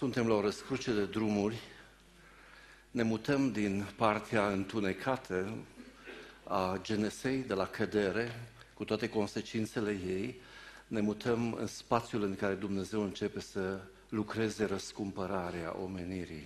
Suntem la o răscruce de drumuri, ne mutăm din partea întunecată a Genesei, de la cădere, cu toate consecințele ei, ne mutăm în spațiul în care Dumnezeu începe să lucreze răscumpărarea omenirii.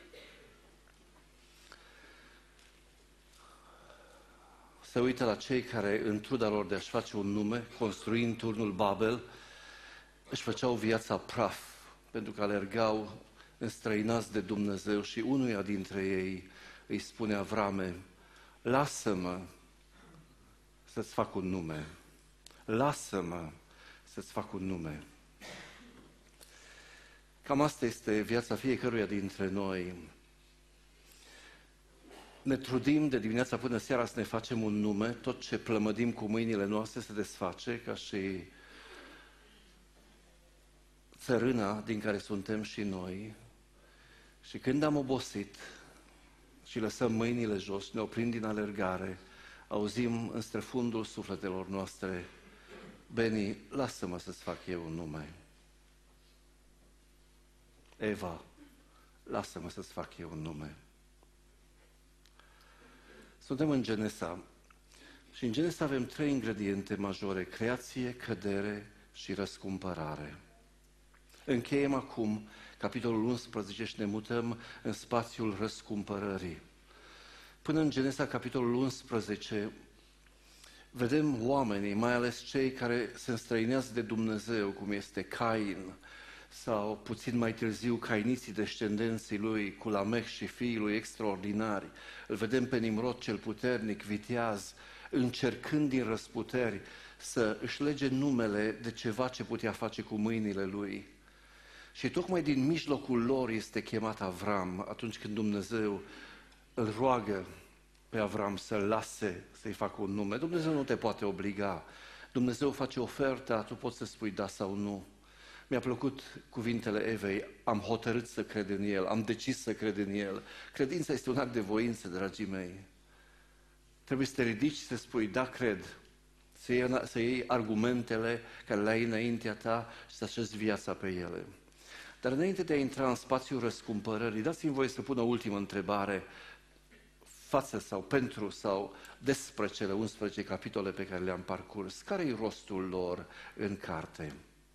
Se uită la cei care, în truda lor de a-și face un nume, construind turnul Babel, își făceau viața praf, pentru că alergau înstrăinați de Dumnezeu și unuia dintre ei îi spune Avrame: lasă-mă să-ți fac un nume, lasă-mă să-ți fac un nume. Cam asta este viața fiecăruia dintre noi. Ne trudim de dimineața până seara să ne facem un nume, tot ce plămădim cu mâinile noastre se desface, ca și țărâna din care suntem și noi. Și când am obosit și lăsăm mâinile jos, ne oprim din alergare, auzim în străfundul sufletelor noastre: Beni, lasă-mă să-ți fac eu un nume. Eva, lasă-mă să-ți fac eu un nume. Suntem în Genesa și în Genesa avem 3 ingrediente majore: creație, cădere și răscumpărare. Încheiem acum capitolul 11 și ne mutăm în spațiul răscumpărării. Până în Genesa, capitolul 11, vedem oamenii, mai ales cei care se înstrăinează de Dumnezeu, cum este Cain, sau puțin mai târziu cainiții, descendenții lui, cu Lamech și fiii lui extraordinari. Îl vedem pe Nimrod cel puternic, viteaz, încercând din răsputeri să își lege numele de ceva ce putea face cu mâinile lui. Și tocmai din mijlocul lor este chemat Avram, atunci când Dumnezeu îl roagă pe Avram să-l lase să-i facă un nume. Dumnezeu nu te poate obliga. Dumnezeu face oferta, tu poți să spui da sau nu. Mi-a plăcut cuvintele Evei: am hotărât să cred în El, am decis să cred în El. Credința este un act de voință, dragii mei. Trebuie să te ridici și să spui da, cred. Să iei argumentele care le ai înaintea ta și să așezi viața pe ele. Dar înainte de a intra în spațiul răscumpărării, dați-mi voie să pun o ultimă întrebare față sau pentru sau despre cele 11 capitole pe care le-am parcurs. Care-i rostul lor în carte?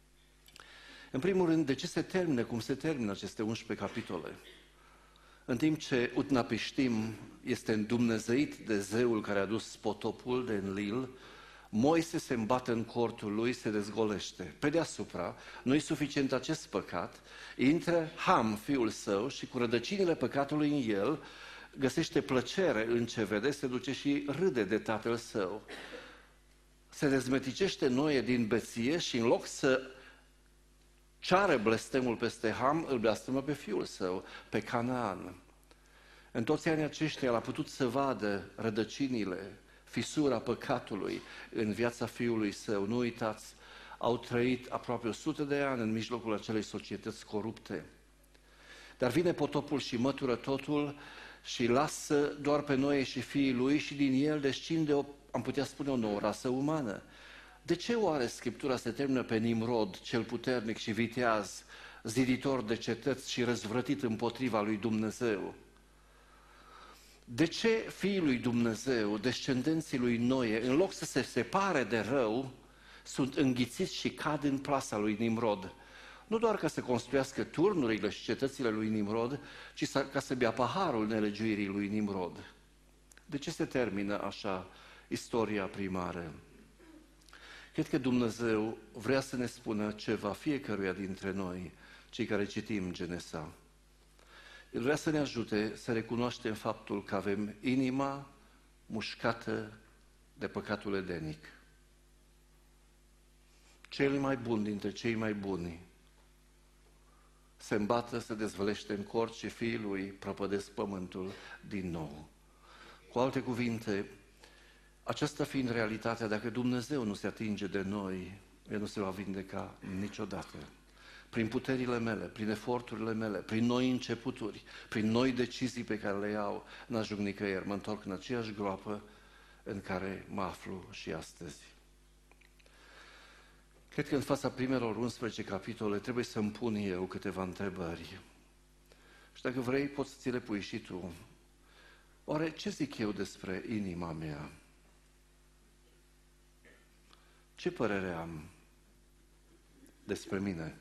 În primul rând, de ce se termină cum se termină aceste 11 capitole? În timp ce Utnapishtim este îndumnezeit de zeul care a dus potopul de Enlil, Moise se îmbate în cortul lui, se dezgolește. Pe deasupra, nu-i suficient acest păcat, intră Ham, fiul său, și cu rădăcinile păcatului în el, găsește plăcere în ce vede, se duce și râde de tatăl său. Se dezmeticește Noe din beție și în loc să ceară blestemul peste Ham, îl blestemă pe fiul său, pe Canaan. În toți anii aceștia el a putut să vadă rădăcinile, fisura păcatului în viața fiului său. Nu uitați, au trăit aproape 100 de ani în mijlocul acelei societăți corupte. Dar vine potopul și mătură totul și lasă doar pe Noe și fiii lui și din el descinde, am putea spune, o nouă rasă umană. De ce oare Scriptura se termină pe Nimrod, cel puternic și viteaz, ziditor de cetăți și răzvrătit împotriva lui Dumnezeu? De ce fiii lui Dumnezeu, descendenții lui Noe, în loc să se separe de rău, sunt înghițiți și cad în plasa lui Nimrod? Nu doar ca să construiască turnurile și cetățile lui Nimrod, ci ca să bea paharul nelegiuirii lui Nimrod. De ce se termină așa istoria primară? Cred că Dumnezeu vrea să ne spună ceva fiecăruia dintre noi, cei care citim Genesa. El vrea să ne ajute să recunoaștem faptul că avem inima mușcată de păcatul edenic. Cel mai bun dintre cei mai buni se îmbată, se dezvălește în cort și fiii lui prăpădesc pământul din nou. Cu alte cuvinte, aceasta fiind realitatea, dacă Dumnezeu nu se atinge de noi, El nu se va vindeca niciodată. Prin puterile mele, prin eforturile mele, prin noi începuturi, prin noi decizii pe care le iau, n-ajung nicăieri. Mă întorc în aceeași groapă în care mă aflu și astăzi. Cred că în fața primelor 11 capitole trebuie să-mi pun eu câteva întrebări. Și dacă vrei, poți să ți le pui și tu. Oare ce zic eu despre inima mea? Ce părere am despre mine?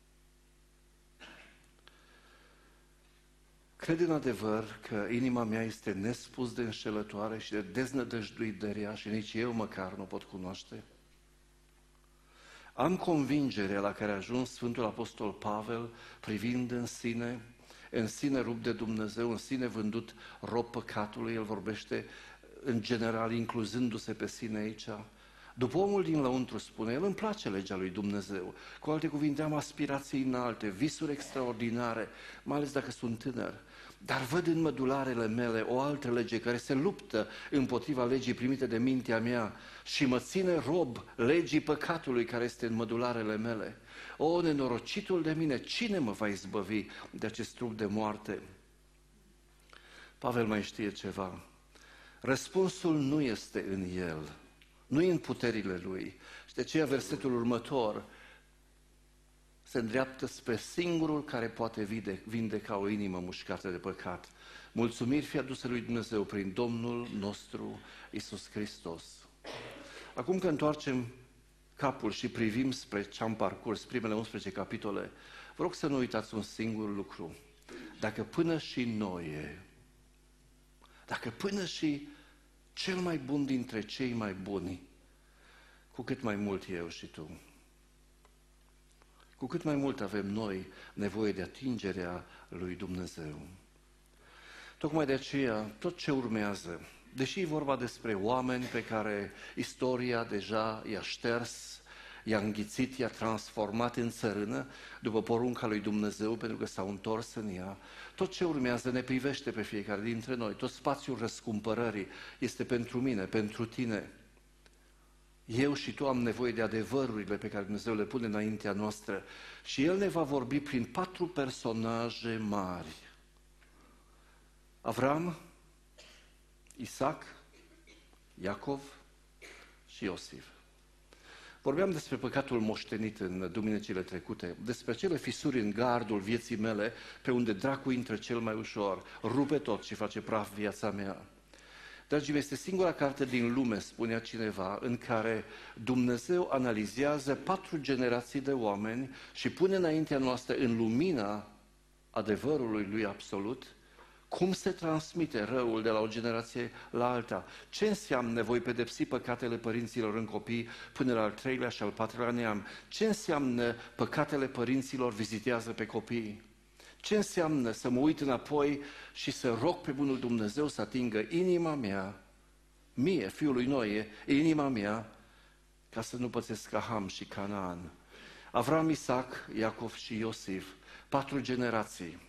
Cred în adevăr că inima mea este nespus de înșelătoare și de deznădăjduit de rea și nici eu măcar nu pot cunoaște? Am convingerea la care a ajuns Sfântul Apostol Pavel privind în sine rupt de Dumnezeu, în sine vândut rob păcatului, el vorbește în general incluzându-se pe sine aici. După omul din lăuntru, spune, el îmi place legea lui Dumnezeu. Cu alte cuvinte, am aspirații înalte, visuri extraordinare, mai ales dacă sunt tânăr. Dar văd în mădularele mele o altă lege care se luptă împotriva legii primite de mintea mea și mă ține rob legii păcatului care este în mădularele mele. O, nenorocitul de mine, cine mă va izbăvi de acest trup de moarte? Pavel mai știe ceva. Răspunsul nu este în el, nu în puterile lui. Și de aceea versetul următor se îndreaptă spre singurul care poate vindeca o inimă mușcată de păcat. Mulțumiri fie aduse lui Dumnezeu prin Domnul nostru Iisus Hristos. Acum că întoarcem capul și privim spre ce am parcurs, primele 11 capitole, vă rog să nu uitați un singur lucru. Dacă până și noi, dacă până și cel mai bun dintre cei mai buni, cu cât mai mult eu și tu, cu cât mai mult avem noi nevoie de atingerea lui Dumnezeu. Tocmai de aceea, tot ce urmează, deși e vorba despre oameni pe care istoria deja i-a șters, i-a înghițit, i-a transformat în țărână, după porunca lui Dumnezeu, pentru că s-au întors în ea, tot ce urmează ne privește pe fiecare dintre noi. Tot spațiul răscumpărării este pentru mine, pentru tine. Eu și tu am nevoie de adevărurile pe care Dumnezeu le pune înaintea noastră și El ne va vorbi prin 4 personaje mari. Avram, Isaac, Iacov și Iosif. Vorbeam despre păcatul moștenit în duminicile trecute, despre cele fisuri în gardul vieții mele pe unde dracul intră cel mai ușor, rupe tot și face praf viața mea. Dragii mei, este singura carte din lume, spunea cineva, în care Dumnezeu analizează 4 generații de oameni și pune înaintea noastră în lumina adevărului lui absolut cum se transmite răul de la o generație la alta. Ce înseamnă voi pedepsi păcatele părinților în copii până la al 3-lea și al 4-lea neam? Ce înseamnă păcatele părinților vizitează pe copii? Ce înseamnă să mă uit înapoi și să rog pe bunul Dumnezeu să atingă inima mea, mie, fiului Noie, inima mea, ca să nu pățesc ca Ham și Canaan. Avram, Isaac, Iacov și Iosif, 4 generații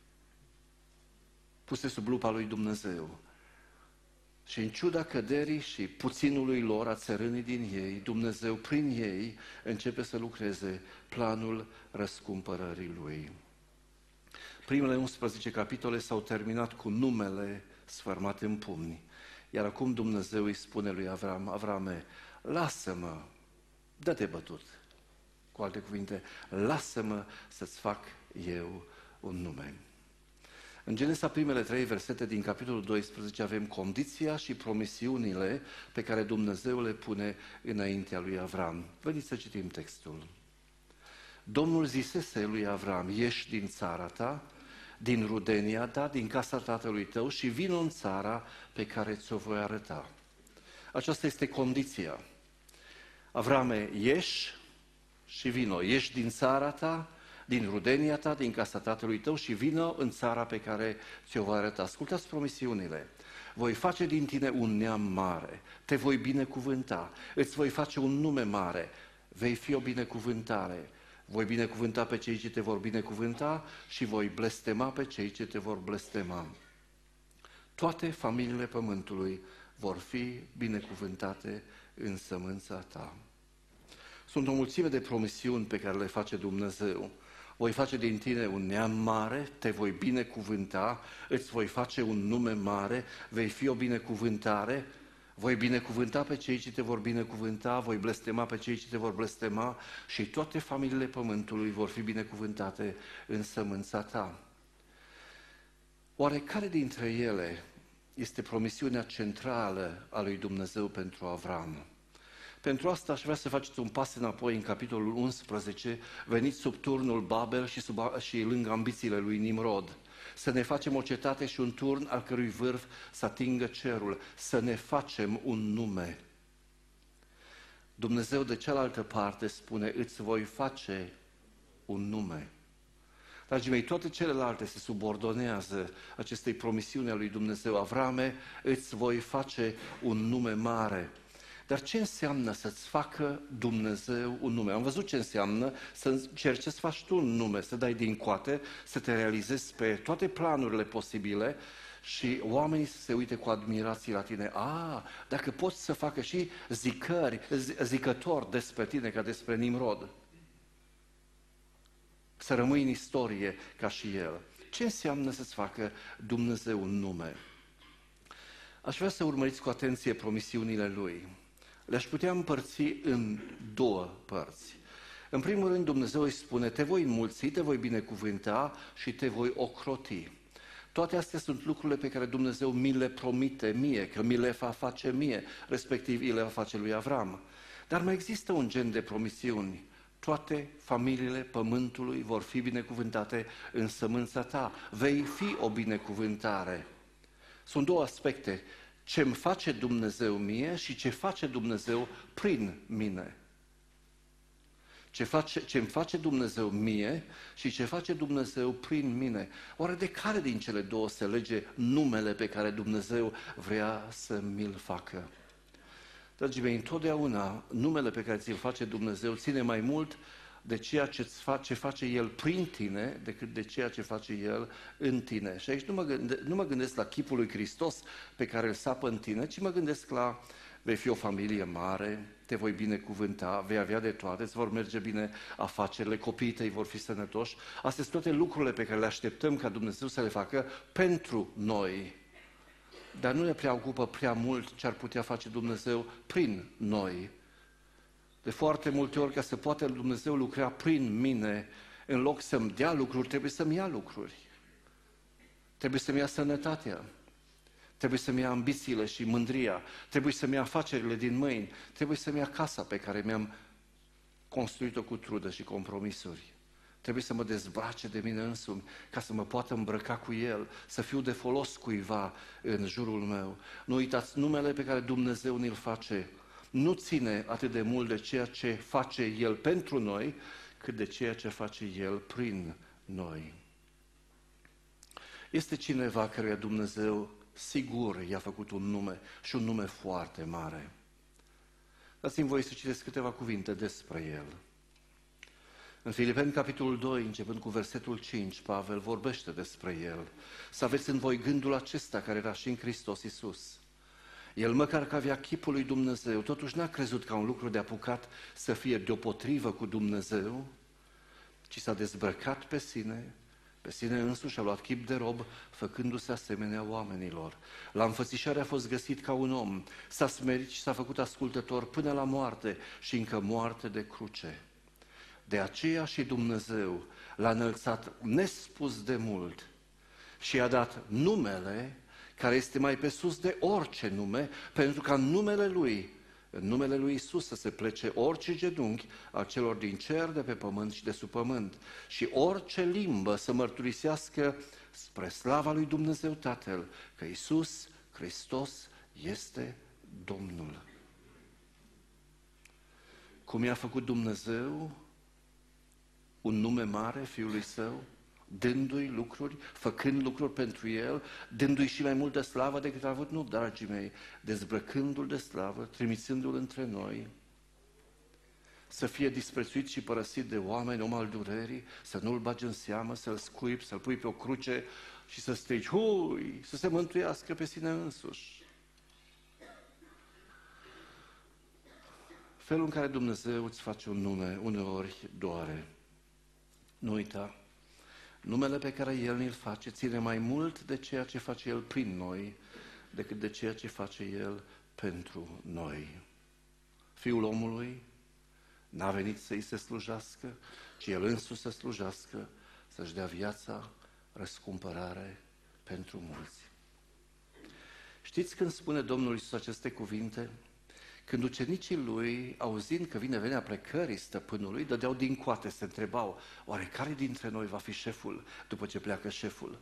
puse sub lupa lui Dumnezeu. Și în ciuda căderii și puținului lor, a țărânii din ei, Dumnezeu prin ei începe să lucreze planul răscumpărării lui. Primele 11 capitole s-au terminat cu numele sfărmat în pumni. Iar acum Dumnezeu îi spune lui Avram, Avrame, lasă-mă, dă-te bătut. Cu alte cuvinte, lasă-mă să-ți fac eu un nume. În Genesa, primele 3 versete din capitolul 12 avem condiția și promisiunile pe care Dumnezeu le pune înaintea lui Avram. Veniți să citim textul. Domnul zisese lui Avram, ieși din țara ta, din rudenia ta, din casa tatălui tău și vino în țara pe care ți-o voi arăta. Aceasta este condiția. Avrame, ieși și vino. Ieși din țara ta, din rudenia ta, din casa tatălui tău și vino în țara pe care ți-o voi arăta. Ascultați promisiunile. Voi face din tine un neam mare, te voi binecuvânta, îți voi face un nume mare, vei fi o binecuvântare. Voi binecuvânta pe cei ce te vor binecuvânta și voi blestema pe cei ce te vor blestema. Toate familiile pământului vor fi binecuvântate în sămânța ta. Sunt o mulțime de promisiuni pe care le face Dumnezeu. Voi face din tine un neam mare, te voi binecuvânta, îți voi face un nume mare, vei fi o binecuvântare. Voi binecuvânta pe cei ce te vor binecuvânta, voi blestema pe cei ce te vor blestema și toate familiile pământului vor fi binecuvântate în sămânța ta. Oare care dintre ele este promisiunea centrală a lui Dumnezeu pentru Avram? Pentru asta aș vrea să faceți un pas înapoi în capitolul 11, veniți sub turnul Babel și lângă ambițiile lui Nimrod. Să ne facem o cetate și un turn al cărui vârf să atingă cerul, să ne facem un nume. Dumnezeu de cealaltă parte spune, îți voi face un nume. Dragii mei, toate celelalte se subordonează acestei promisiuni a lui Dumnezeu. Avrame, îți voi face un nume mare. Dar ce înseamnă să-ți facă Dumnezeu un nume? Am văzut ce înseamnă să încerci să faci tu un nume, să dai din coate, să te realizezi pe toate planurile posibile și oamenii să se uite cu admirație la tine. Dacă poți să facă și zicători despre tine ca despre Nimrod. Să rămâi în istorie ca și el. Ce înseamnă să-ți facă Dumnezeu un nume? Aș vrea să urmăriți cu atenție promisiunile lui. Le-aș putea împărți în două părți. În primul rând, Dumnezeu îi spune, te voi înmulți, te voi binecuvânta și te voi ocroti. Toate astea sunt lucrurile pe care Dumnezeu mi le promite mie, că mi le va face mie, respectiv îi le va face lui Avram. Dar mai există un gen de promisiuni. Toate familiile pământului vor fi binecuvântate în sămânța ta. Vei fi o binecuvântare. Sunt două aspecte. Ce-mi face Dumnezeu mie și ce face Dumnezeu prin mine. Ce-mi face Dumnezeu mie și ce face Dumnezeu prin mine. Oare de care din cele două se lege numele pe care Dumnezeu vrea să mi-l facă? Dragii mei, întotdeauna numele pe care ți-l face Dumnezeu ține mai mult de ceea ce face El prin tine decât de ceea ce face El în tine. Și aici nu mă gândesc la chipul lui Hristos pe care îl sapă în tine, ci mă gândesc la vei fi o familie mare, te voi binecuvânta, vei avea de toate, îți vor merge bine afacerile, copiii tăi vor fi sănătoși. Astea sunt toate lucrurile pe care le așteptăm ca Dumnezeu să le facă pentru noi. Dar nu ne preocupă prea mult ce ar putea face Dumnezeu prin noi. De foarte multe ori, ca să poată Dumnezeu lucra prin mine, în loc să-mi dea lucruri, trebuie să-mi ia lucruri. Trebuie să-mi ia sănătatea. Trebuie să-mi ia ambițiile și mândria. Trebuie să-mi ia afacerile din mâini. Trebuie să-mi ia casa pe care mi-am construit-o cu trudă și compromisuri. Trebuie să mă dezbrace de mine însumi, ca să mă poată îmbrăca cu El, să fiu de folos cuiva în jurul meu. Nu uitați, numele pe care Dumnezeu ne-l face nu ține atât de mult de ceea ce face El pentru noi, cât de ceea ce face El prin noi. Este cineva căruia Dumnezeu sigur i-a făcut un nume și un nume foarte mare. Dați-mi voie să citesc câteva cuvinte despre El. În Filipeni, capitolul 2, începând cu versetul 5, Pavel vorbește despre El. Să aveți în voi gândul acesta care era și în Hristos Iisus. El, măcar că avea chipul lui Dumnezeu, totuși n-a crezut ca un lucru de apucat să fie deopotrivă cu Dumnezeu, ci s-a dezbrăcat pe sine însuși a luat chip de rob, făcându-se asemenea oamenilor. La înfățișare a fost găsit ca un om, s-a smerit și s-a făcut ascultător până la moarte și încă moarte de cruce. De aceea și Dumnezeu l-a înălțat nespus de mult și i-a dat numele care este mai pe sus de orice nume, pentru ca în numele Lui Iisus să se plece orice genunchi a celor din cer, de pe pământ și de sub pământ și orice limbă să mărturisească spre slava lui Dumnezeu Tatăl că Iisus Hristos este Domnul. Cum i-a făcut Dumnezeu un nume mare Fiului Său, dându-i lucruri, făcând lucruri pentru El, dându-i și mai multă slavă decât a avut, nu, dragii mei, dezbrăcându-L de slavă, trimițându-L între noi, să fie disprețuit și părăsit de oameni, om al durerii, să nu-L bagi în seamă, să-L scuipi, să-L pui pe o cruce și să strigi, hui, să se mântuiască pe sine însuși. Felul în care Dumnezeu îți face un nume, uneori doare. Nu uita, numele pe care El ne-l face ține mai mult de ceea ce face El prin noi, decât de ceea ce face El pentru noi. Fiul omului n-a venit să îi se slujească, ci El însuși să slujească, să-și dea viața răscumpărare pentru mulți. Știți când spune Domnul Iisus aceste cuvinte? Când ucenicii Lui, auzind că vine vremea plecării stăpânului, dădeau din coate, se întrebau, oare care dintre noi va fi șeful după ce pleacă șeful?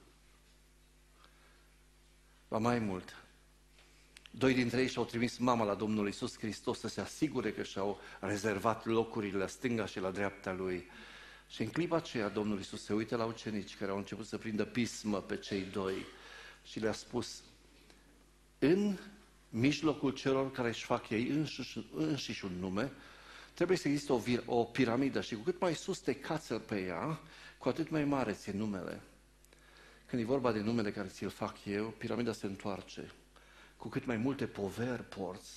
Va mai mult. 2 dintre ei și-au trimis mama la Domnul Iisus Hristos să se asigure că și-au rezervat locurile la stânga și la dreapta Lui. Și în clipa aceea Domnul Iisus se uită la ucenici care au început să prindă pismă pe cei doi și le-a spus, în mijlocul celor care își fac ei înșiși un nume, trebuie să existe o piramidă și cu cât mai sus te cațăr pe ea, cu atât mai mare ți-e numele. Când e vorba de numele care ți-l fac eu, piramida se întoarce. Cu cât mai multe poveri porți,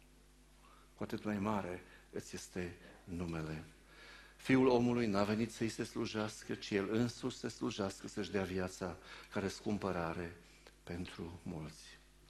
cu atât mai mare îți este numele. Fiul omului n-a venit să-i se slujească, ci El însuși să slujească, să-și dea viața ca răscumpărare pentru mulți.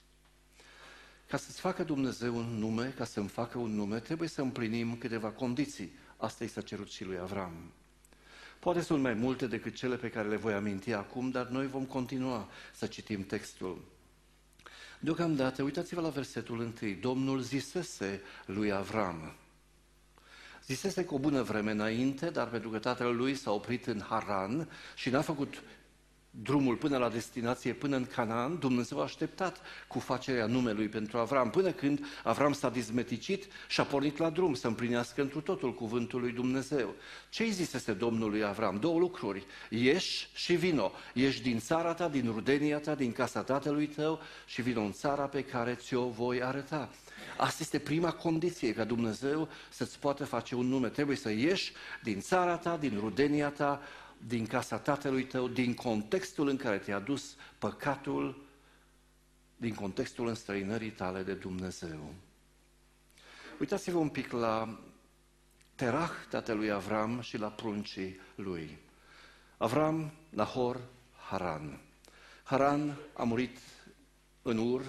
Ca să-ți facă Dumnezeu un nume, ca să-mi facă un nume, trebuie să împlinim câteva condiții. Asta i s-a cerut și lui Avram. Poate sunt mai multe decât cele pe care le voi aminti acum, dar noi vom continua să citim textul. Deocamdată, uitați-vă la versetul 1. Domnul zisese lui Avram. Zisese cu o bună vreme înainte, dar pentru că tatăl lui s-a oprit în Haran și n-a făcut drumul până la destinație, până în Canaan, Dumnezeu a așteptat cu facerea numelui pentru Avram, până când Avram s-a dizmeticit și a pornit la drum să împlinească întru totul cuvântul lui Dumnezeu. Ce-i zisese Domnul lui Avram? 2 lucruri. Ieși și vino. Ieși din țara ta, din rudenia ta, din casa tatălui tău și vino în țara pe care ți-o voi arăta. Asta este prima condiție, ca Dumnezeu să-ți poată face un nume. Trebuie să ieși din țara ta, din rudenia ta, din casa tatălui tău, din contextul în care te-a dus păcatul, din contextul înstrăinării tale de Dumnezeu. Uitați-vă un pic la Terah, tatălui Avram, și la pruncii lui. Avram, Nahor, Haran. Haran a murit în Ur,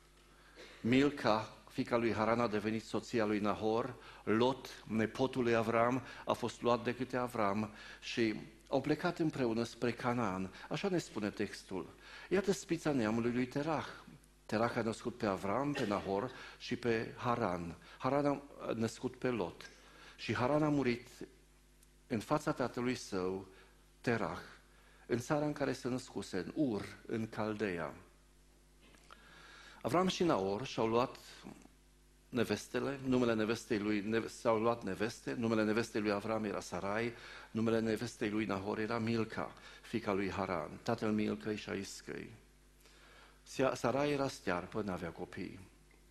Milca, fiica lui Haran, a devenit soția lui Nahor, Lot, nepotul lui Avram, a fost luat de către Avram și au plecat împreună spre Canaan. Așa ne spune textul. Iată spița neamului lui Terah. Terah a născut pe Avram, pe Nahor și pe Haran. Haran a născut pe Lot. Și Haran a murit în fața tatălui său, Terah, în țara în care se născuse, în Ur, în Caldeia. Avram și Nahor și-au luat nevestele, numele nevestei lui, s-au luat neveste, numele nevestei lui Avram era Sarai, numele nevestei lui Nahor era Milca, fiica lui Haran, tatăl Milcăi și a Iscăi. Sarai era stearpă, n-avea copii.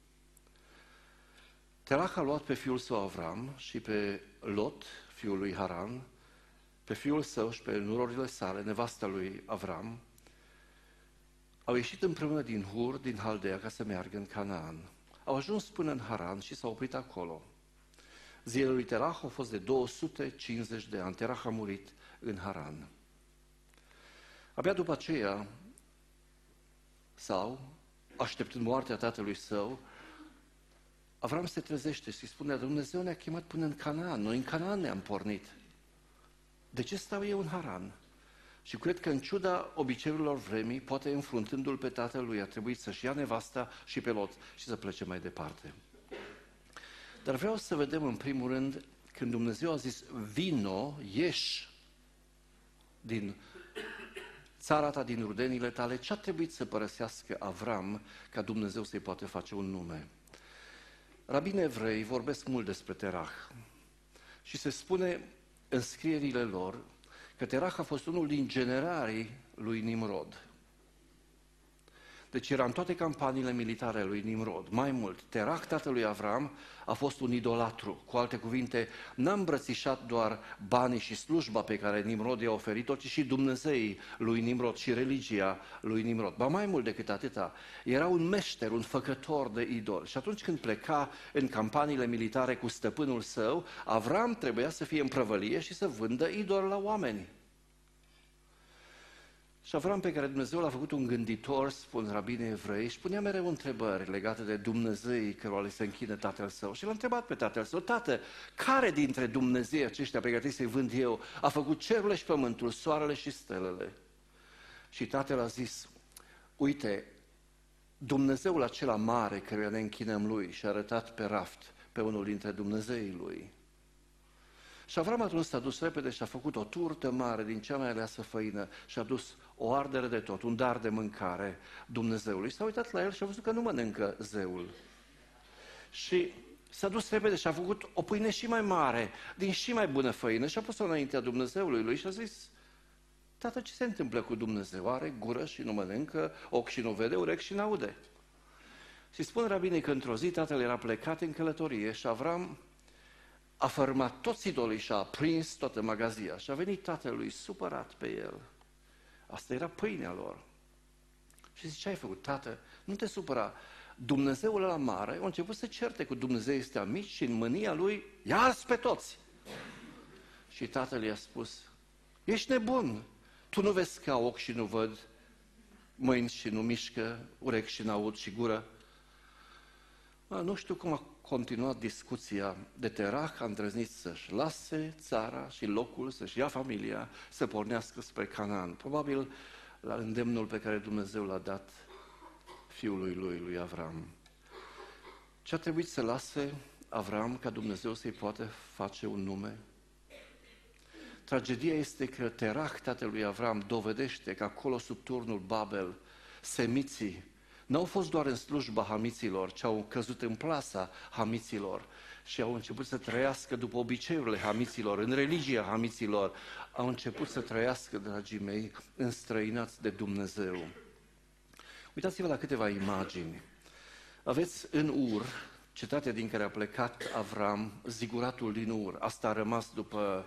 Terah a luat pe fiul său Avram și pe Lot, fiul lui Haran, pe fiul său și pe nurorile sale, nevasta lui Avram, au ieșit împreună din Hur, din Haldea, ca să meargă în Canaan. Au ajuns până în Haran și s-au oprit acolo. Zilele lui Terah au fost de 250 de ani. Terah a murit în Haran. Abia după aceea, sau, așteptând moartea tatălui său, Avram se trezește și spune, Dumnezeu ne-a chemat până în Canaan. Noi în Canaan ne-am pornit. De ce stau eu în Haran? Și cred că în ciuda obiceiurilor vremii, poate înfruntându-l pe tatălui, a trebuit să-și ia nevasta și pe Lot și să plece mai departe. Dar vreau să vedem în primul rând, când Dumnezeu a zis, vino, ieși din țara ta, din rudenile tale, ce a trebuit să părăsească Avram ca Dumnezeu să-i poate face un nume? Rabinii evrei vorbesc mult despre Terah și se spune în scrierile lor că Terah a fost unul din generarii lui Nimrod. Deci era în toate campaniile militare lui Nimrod. Mai mult, Terah, tatălui Avram, a fost un idolatru. Cu alte cuvinte, n-a îmbrățișat doar banii și slujba pe care Nimrod i-a oferit-o, ci și Dumnezeii lui Nimrod și religia lui Nimrod. Ba mai mult decât atâta, era un meșter, un făcător de idol. Și atunci când pleca în campaniile militare cu stăpânul său, Avram trebuia să fie în prăvălie și să vândă idol la oameni. Și Avram, pe care Dumnezeu l-a făcut un gânditor, spun rabinii evrei, își punea mereu întrebări legate de Dumnezeii cărora li se închină tatăl său. Și l-a întrebat pe tatăl său: tată, care dintre Dumnezei aceștia pe care trebuie să-i vând eu a făcut cerurile și pământul, soarele și stelele? Și tatăl a zis: uite, Dumnezeul acela mare căruia ne închinăm lui, și a arătat pe raft pe unul dintre Dumnezeii lui. Și Avram atunci s-a dus repede și a făcut o turtă mare din cea mai aleasă făină și a dus o ardere de tot, un dar de mâncare Dumnezeului. S-a uitat la el și a văzut că nu mănâncă zeul. Și s-a dus repede și a făcut o pâine și mai mare, din și mai bună făină, și a pus-o înaintea Dumnezeului lui și a zis: tată, ce se întâmplă cu Dumnezeu? Are gură și nu mănâncă, ochi și nu vede, urechi și n-aude. Și spun rabinii că într-o zi tatăl era plecat în călătorie și Avram a fărâmat toți idolii și a prins toată magazia. Și a venit tatălui supărat pe el. Asta era pâinea lor. Și zice: ce ai făcut, tată? Nu te supăra. Dumnezeul ăla mare a început să certe cu Dumnezeu ăstea mici și în mânia lui i-a ars pe toți. Și tatăl i-a spus: ești nebun. Tu nu vezi că au ochi și nu văd, mâini și nu mișcă, urechi și n-aud și gură? Nu știu cum a continuat discuția de Terach, a îndrăznit să-și lase țara și locul, să-și ia familia, să pornească spre Canaan. Probabil la îndemnul pe care Dumnezeu l-a dat fiului lui Avram. Ce a trebuit să lase Avram ca Dumnezeu să-i poată face un nume? Tragedia este că Terach, tatăl lui Avram, dovedește că acolo sub turnul Babel, semiții n-au fost doar în slujba hamiților, ci au căzut în plasa hamiților și au început să trăiască după obiceiurile hamiților, în religia hamiților. Au început să trăiască, dragii mei, înstrăinați de Dumnezeu. Uitați-vă la câteva imagini. Aveți în Ur, cetatea din care a plecat Avram, ziguratul din Ur. Asta a rămas după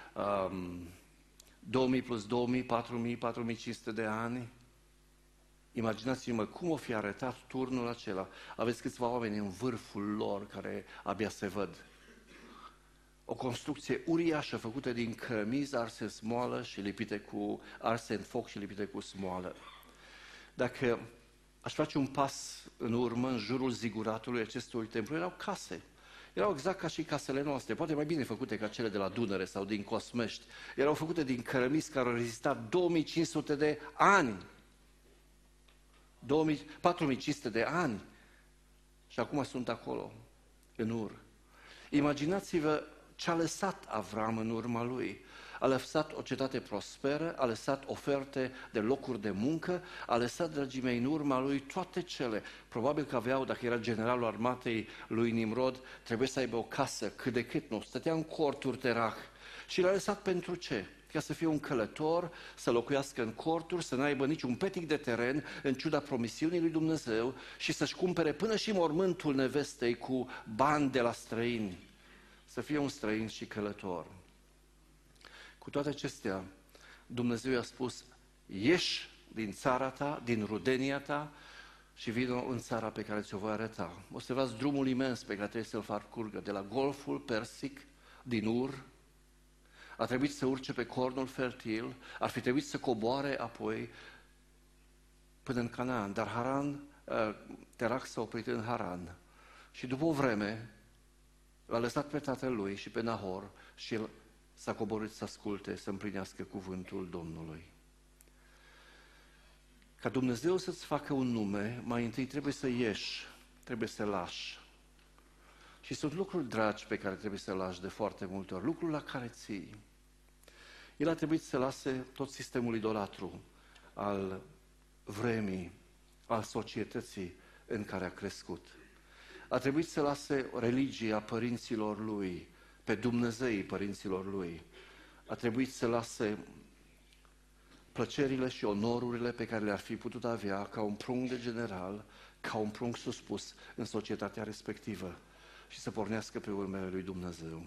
2000 plus 2000, 4000, 4500 de ani. Imaginați-vă cum o fi arătat turnul acela. Aveți câțiva oameni în vârful lor care abia se văd. O construcție uriașă făcută din cărămizi arse în smoală și lipite cu arse în foc și lipite cu smoală. Dacă aș face un pas în urmă, în jurul ziguratului acestui templu, erau case. Erau exact ca și casele noastre, poate mai bine făcute ca cele de la Dunăre sau din Cosmești. Erau făcute din cărămizi care au rezistat 2500 de ani. 4500 de ani. Și acum sunt acolo, în Ur. Imaginați-vă ce a lăsat Avram în urma lui. A lăsat o cetate prosperă, a lăsat oferte de locuri de muncă, a lăsat, dragii mei, în urma lui toate cele. Probabil că aveau, dacă era generalul armatei lui Nimrod, trebuie să aibă o casă cât de cât, nu? Stătea în corturi Terach. Și l-a lăsat pentru ce? Ca să fie un călător, să locuiască în corturi, să n-aibă niciun petic de teren, în ciuda promisiunii lui Dumnezeu, și să-și cumpere până și mormântul nevestei cu bani de la străini. Să fie un străin și călător. Cu toate acestea, Dumnezeu i-a spus: ieși din țara ta, din rudenia ta și vină în țara pe care ți-o voi arăta. Observați drumul imens pe care trebuie să-l parcurgă, de la Golful Persic, din Ur, a trebuit să urce pe cornul fertil, ar fi trebuit să coboare apoi până în Canaan, dar Terach s-a oprit în Haran. Și după o vreme l-a lăsat pe tatăl lui și pe Nahor și el s-a coborât să asculte, să împlinească cuvântul Domnului. Ca Dumnezeu să-ți facă un nume, mai întâi trebuie să ieși, trebuie să lași. Și sunt lucruri dragi pe care trebuie să lași de foarte multe ori, lucruri la care ții. El a trebuit să lase tot sistemul idolatru al vremii, al societății în care a crescut. A trebuit să lase religia părinților lui, pe Dumnezeii părinților lui. A trebuit să lase plăcerile și onorurile pe care le-ar fi putut avea ca un prunc de general, ca un prunc suspus în societatea respectivă și să pornească pe urmele lui Dumnezeu.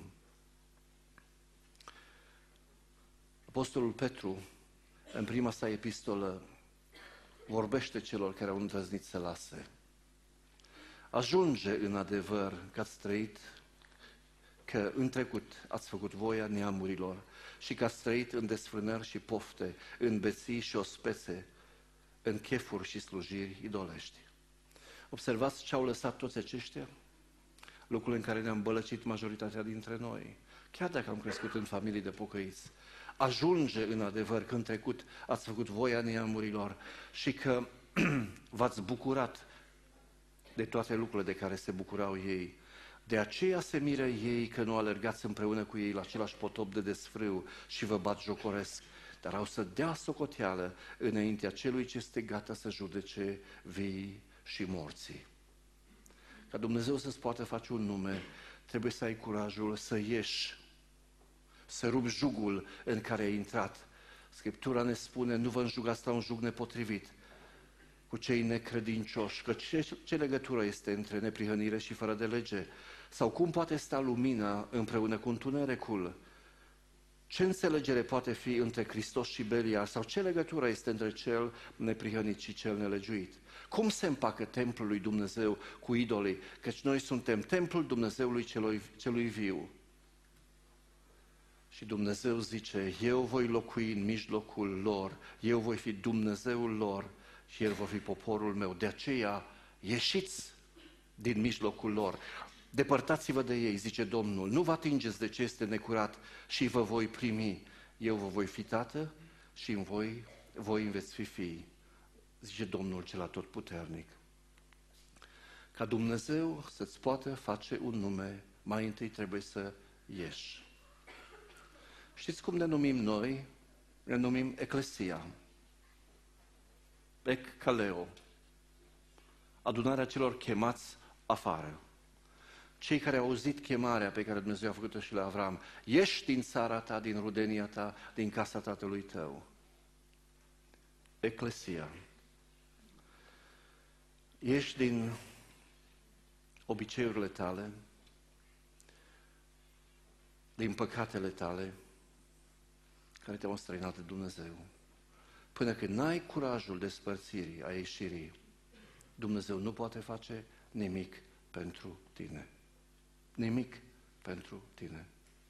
Apostolul Petru, în prima sa epistolă, vorbește celor care au îndrăznit să lase. Ajunge în adevăr că ați trăit, că în trecut ați făcut voia neamurilor și că ați trăit în desfrânări și pofte, în beții și ospețe, în chefuri și slujiri idolești. Observați ce au lăsat toți aceștia? Lucrurile în care ne-am bălăcit majoritatea dintre noi. Chiar dacă am crescut în familii de pocăiți, ajunge în adevăr că în trecut ați făcut voia neamurilor și că v-ați bucurat de toate lucrurile de care se bucurau ei. De aceea se miră ei că nu alergați împreună cu ei la același potop de desfrâu și vă batjocoresc, dar au să dea socoteală înaintea celui ce este gata să judece vii și morții. Ca Dumnezeu să-ți poată face un nume, trebuie să ai curajul să ieși, să rupi jugul în care ai intrat. Scriptura ne spune, nu vă înjugați la un jug nepotrivit cu cei necredincioși, că ce legătură este între neprihănire și fără de lege? Sau cum poate sta lumina împreună cu întunericul? Ce înțelegere poate fi între Hristos și Beliar? Sau ce legătură este între cel neprihănit și cel nelegiuit? Cum se împacă templul lui Dumnezeu cu idolii? Căci noi suntem templul Dumnezeului celui viu. Și Dumnezeu zice, eu voi locui în mijlocul lor, eu voi fi Dumnezeul lor și el va fi poporul meu. De aceea ieșiți din mijlocul lor. Depărtați-vă de ei, zice Domnul, nu vă atingeți de ce este necurat și vă voi primi. Eu vă voi fi tată și în voi veți fi fii, zice Domnul cel atotputernic. Ca Dumnezeu să-ți poată face un nume, mai întâi trebuie să ieși. Știți cum ne numim noi? Ne numim Eclesia. Eckaleo. Adunarea celor chemați afară. Cei care au auzit chemarea pe care Dumnezeu a făcut-o și la Avram. Ieși din țara ta, din rudenia ta, din casa tatălui tău. Eclesia. Ieși din obiceiurile tale, din păcatele tale, care te-au înstrăinat de Dumnezeu. Până când n-ai curajul despărțirii, a ieșirii, Dumnezeu nu poate face nimic pentru tine. Nimic pentru tine.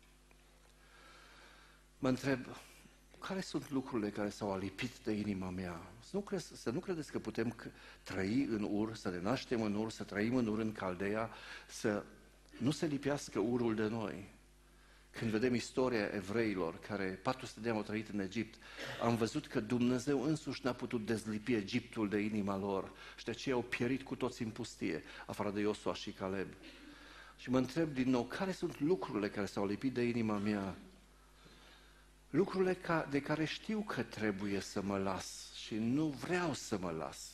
Mă întreb, care sunt lucrurile care s-au alipit de inima mea? Să nu credeți că putem trăi în Ur, să ne naștem în Ur, să trăim în Ur în Caldeea, să nu se lipească Urul de noi. Când vedem istoria evreilor care 400 de ani au trăit în Egipt, am văzut că Dumnezeu însuși n-a putut dezlipi Egiptul de inima lor și de aceea au pierit cu toți în pustie, afară de Iosua și Caleb. Și mă întreb din nou, care sunt lucrurile care s-au lipit de inima mea? Lucrurile de care știu că trebuie să mă las și nu vreau să mă las.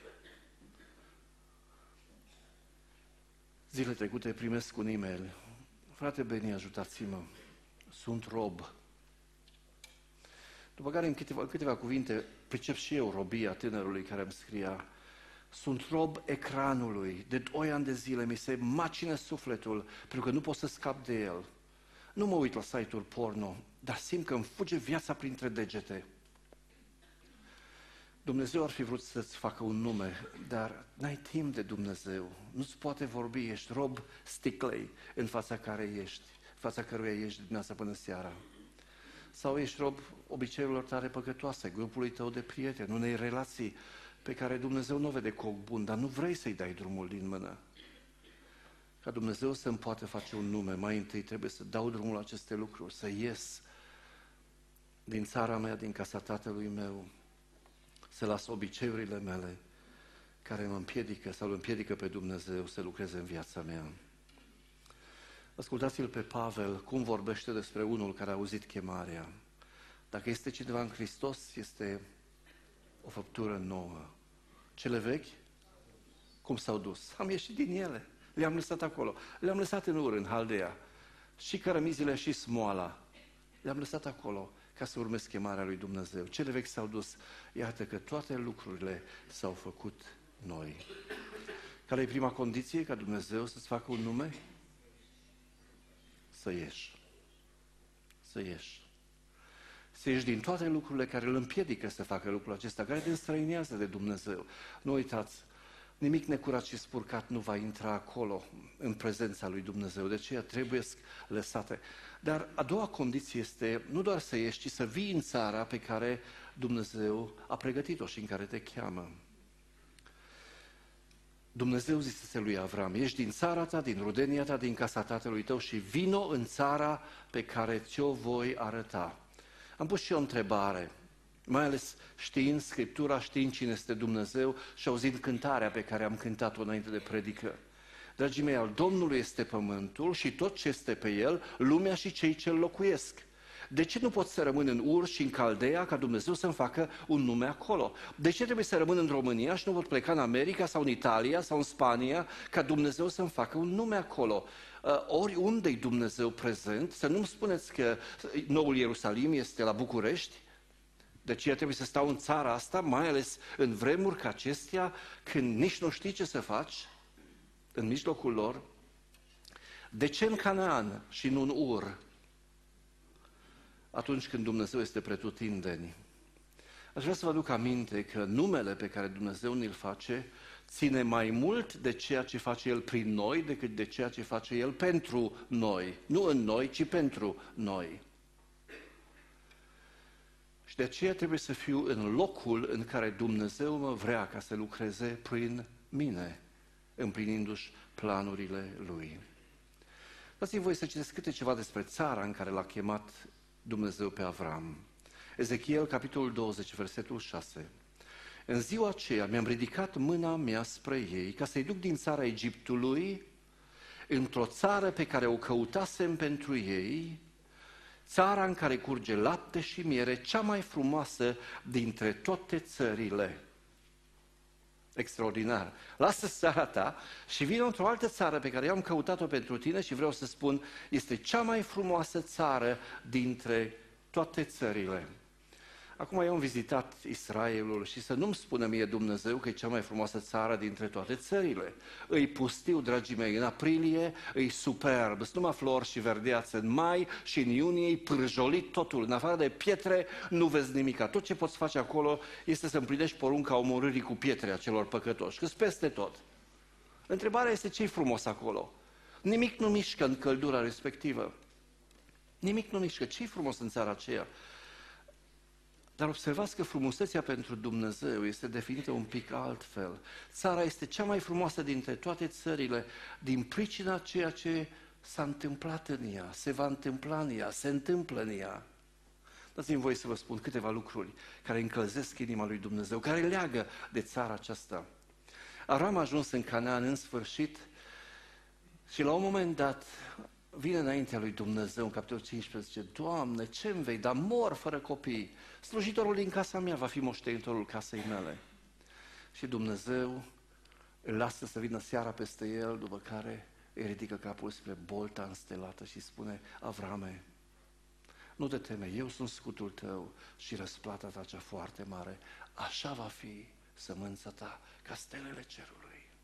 Zilele trecute primesc un e-mail. Frate Beni, ajutați-mă, sunt rob. După care în câteva cuvinte pricep și eu robia tânărului care îmi scria, sunt rob ecranului, de 2 ani de zile mi se macină sufletul, pentru că nu pot să scap de el. Nu mă uit la site-uri porno, dar simt că îmi fuge viața printre degete. Dumnezeu ar fi vrut să-ți facă un nume, dar n-ai timp de Dumnezeu. Nu-ți poate vorbi, ești rob sticlei în fața căruia ești dimineața până seara. Sau ești rob obiceiurilor tale păcătoase, grupului tău de prieteni, unei relații pe care Dumnezeu nu o vede cu ochi bun, dar nu vrei să-i dai drumul din mână. Ca Dumnezeu să-mi poată face un nume, mai întâi trebuie să dau drumul la aceste lucruri, să ies din țara mea, din casa tatălui meu, să las obiceiurile mele care mă împiedică sau îl împiedică pe Dumnezeu să lucreze în viața mea. Ascultați-l pe Pavel, cum vorbește despre unul care a auzit chemarea. Dacă este cineva în Hristos, este o făptură nouă. Cele vechi, cum s-au dus? Am ieșit din ele, le-am lăsat acolo. Le-am lăsat în Ur, în Haldea. Și cărămizile și smoala. Le-am lăsat acolo ca să urmez chemarea lui Dumnezeu. Cele vechi s-au dus. Iată că toate lucrurile s-au făcut noi. Care e prima condiție ca Dumnezeu să-ți facă un nume? Să ieși. Să ieși. Să ieși din toate lucrurile care îl împiedică să facă lucrul acesta, care te înstrăinează de Dumnezeu. Nu uitați, Nimic necurat și spurcat nu va intra acolo, în prezența lui Dumnezeu, de aceea trebuie lăsate. Dar a doua condiție este nu doar să ieși, ci să vii în țara pe care Dumnezeu a pregătit-o și în care te cheamă. Dumnezeu zisese lui Avram, ieși din țara ta, din rudenia ta, din casa tatălui tău și vino în țara pe care ți-o voi arăta. Am pus și o întrebare, mai ales știind Scriptura, știind cine este Dumnezeu și auzind cântarea pe care am cântat-o înainte de predică. Dragii mei, al Domnului este pământul și tot ce este pe el, lumea și cei ce-l locuiesc. De ce nu pot să rămân în Ur și în Caldea ca Dumnezeu să-mi facă un nume acolo? De ce trebuie să rămân în România și nu pot pleca în America sau în Italia sau în Spania ca Dumnezeu să-mi facă un nume acolo? Oriunde-i Dumnezeu prezent, să nu-mi spuneți că Noul Ierusalim este la București, de aceea trebuie să stau în țara asta, mai ales în vremuri ca acestea, când nici nu știi ce să faci în mijlocul lor. De ce în Canaan și nu în Ur? Atunci când Dumnezeu este pretutindeni. Aș vrea să vă aduc aminte că numele pe care Dumnezeu ni-l face ține mai mult de ceea ce face El prin noi decât de ceea ce face El pentru noi. Nu în noi, ci pentru noi. Și de aceea trebuie să fiu în locul în care Dumnezeu mă vrea ca să lucreze prin mine, împlinindu-și planurile Lui. Dați-mi voi să citesc câte ceva despre țara în care l-a chemat Dumnezeu pe Avram. Ezechiel, capitolul 20, versetul 6. În ziua aceea mi-am ridicat mâna mea spre ei ca să-i duc din țara Egiptului într-o țară pe care o căutasem pentru ei, țara în care curge lapte și miere, cea mai frumoasă dintre toate țările. Extraordinar. Lasă țara ta și vină într-o altă țară pe care eu am căutat-o pentru tine și vreau să spun, este cea mai frumoasă țară dintre toate țările. Acum eu am vizitat Israelul și să nu-mi spună mie Dumnezeu că e cea mai frumoasă țară dintre toate țările. Îi pustiu, dragii mei, în aprilie, îi superb, sunt numai flori și verdeață. În mai și în iunie îi prăjolit totul. În afară de pietre nu vezi nimic. Tot ce poți face acolo este să împlinești porunca omorârii cu pietre a celor păcătoși, că-s peste tot. Întrebarea este ce-i frumos acolo? Nimic nu mișcă în căldura respectivă. Nimic nu mișcă. Ce-i frumos în țara aceea? Dar observați că frumusețea pentru Dumnezeu este definită un pic altfel. Țara este cea mai frumoasă dintre toate țările din pricina ceea ce s-a întâmplat în ea, se va întâmpla în ea, se întâmplă în ea. Dați-mi voie să vă spun câteva lucruri care încălzesc inima lui Dumnezeu, care leagă de țara aceasta. Avram a ajuns în Canaan în sfârșit și la un moment dat vine înaintea lui Dumnezeu, în capitolul 15, Doamne, ce-mi vei da? Mor fără copii. Slujitorul din casa mea va fi moștenitorul casei mele. Și Dumnezeu îl lasă să vină seara peste el, după care îi ridică capul spre bolta înstelată și spune, Avrame, nu te teme, eu sunt scutul tău și răsplata ta cea foarte mare. Așa va fi sămânța ta ca stelele cerului.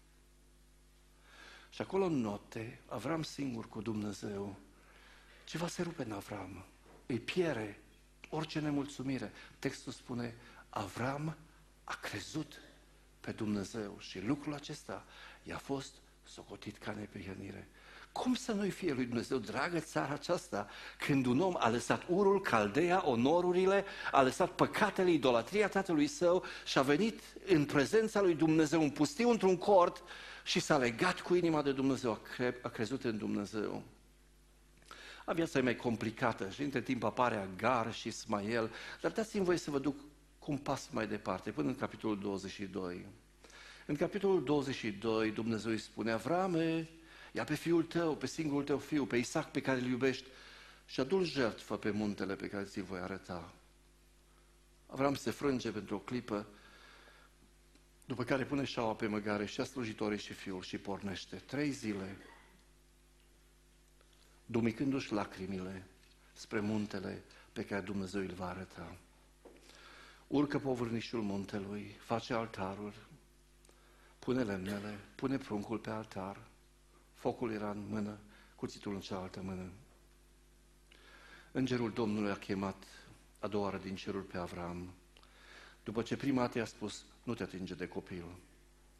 Și acolo în noapte, Avram singur cu Dumnezeu, ceva se rupe în Avram, îi piere orice nemulțumire. Textul spune, Avram a crezut pe Dumnezeu și lucrul acesta i-a fost socotit ca neprihănire. Cum să nu-i fie lui Dumnezeu dragă țara aceasta când un om a lăsat Urul, Caldea, onorurile, a lăsat păcatele, idolatria tatălui său și a venit în prezența lui Dumnezeu, în pustiu, într-un cort și s-a legat cu inima de Dumnezeu, a crezut în Dumnezeu. A viața e mai complicată și între timp apare Agar și Ismael, dar dați-mi voie să vă duc cu un pas mai departe, până în capitolul 22. În capitolul 22 Dumnezeu îi spune, Avrame, ia pe fiul tău, pe singurul tău fiu, pe Isaac pe care îl iubești și adu-l jertfă pe muntele pe care ți-l voi arăta. Avram se frânge pentru o clipă, după care pune șaua pe măgare și a slujitorii și fiul și pornește 3 zile, dumicându-și lacrimile spre muntele pe care Dumnezeu îl va arăta. Urcă pe vârnișul muntelui, face altarul, pune lemnele, pune pruncul pe altar, focul era în mână, cuțitul în cealaltă mână. Îngerul Domnului a chemat a doua oară din cerul pe Avram. După ce prima dată i-a spus, nu te atinge de copil.